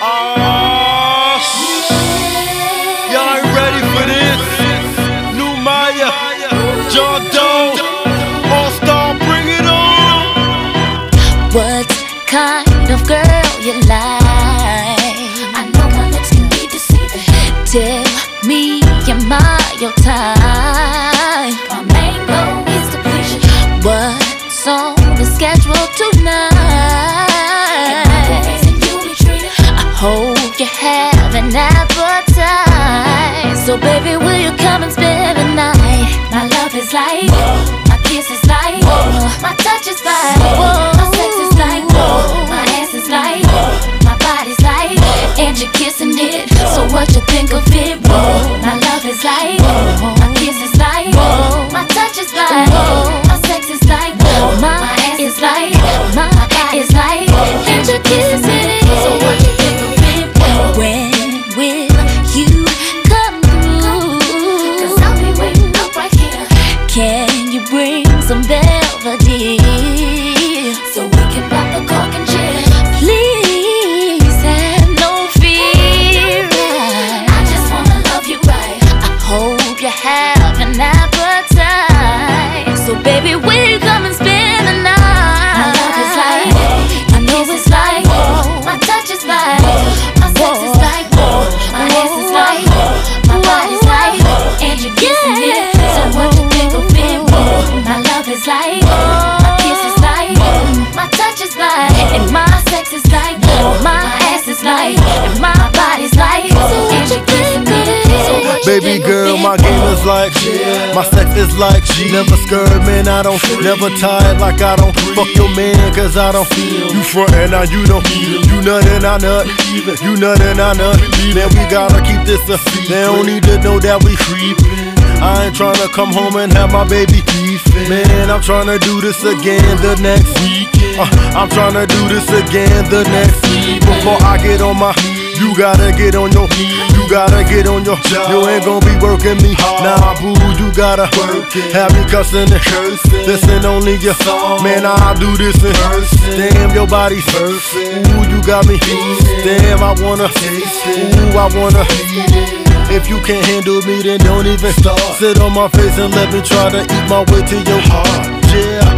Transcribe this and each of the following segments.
Y'all ain't ready for this. New Maya, John Doe, All Star, bring it on. What kind of girl you like? I know my looks can be deceiving. Tell me am I your type? My main goal is to please you. What's on the schedule tonight? I hope you have an appetite. So baby, will you come and spend the night? My love is like, my kiss is like, my touch is like, my sex is like, my ass is like, my body's like, and you're kissing it. So what you think of it? My love is like, my kiss is like, my touch is like, my sex is like, my ass is like, my body is like, and you're kissing it. So what you think of it? When will you come through? 'Cause I'll be waiting up right here. Can you bring some Belvedere so we can pop the cork and chill? Please have no fear. I just wanna love you right. I hope you have an appetite. So baby, will you come and spend the night? My love is like, I know it's like, my touch is like, my sex is like, my ass is like, my body's like, and you're kissing it. So what you think of it? My love is like, my kiss is like, my touch is like, and my sex is like, my ass is like, and my body's like, and you're kissing it. So what you Baby think of girl, it? my game is like, my sex is like, never scared, man, I don't, never tired like I don't, fuck your man, cause I don't, you frontin', now you don't, you nuttin', I nut, you nuttin', I nut, man, we gotta keep this a, they don't need to know that we creepin'. I ain't tryna come home and have my baby beefin', man, I'm tryna do this again the next week, I'm tryna do this again the next week, before I get on my, you gotta get on your, you gotta get on your, you ain't gon' be working me, nah boo, you gotta have me cussin' and cursing, this ain't only your song, man, I'll do this and damn, your body's perfect, ooh, you got me, damn, I wanna, ooh, I wanna, if you can't handle me, then don't even start, sit on my face and let me try to eat my way to your heart, yeah.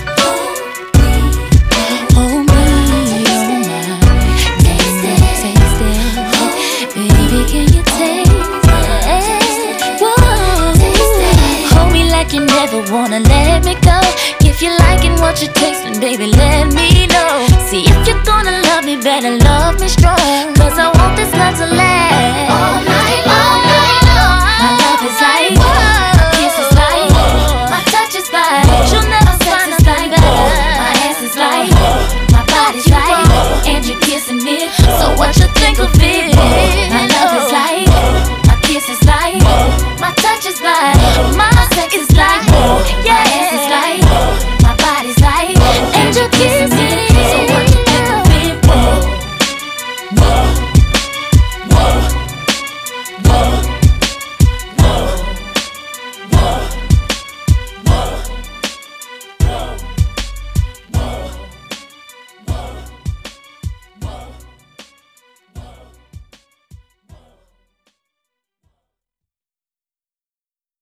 You never wanna let me go. If you're liking what you're tasting, baby, let me know. See, if you're gonna love me, better love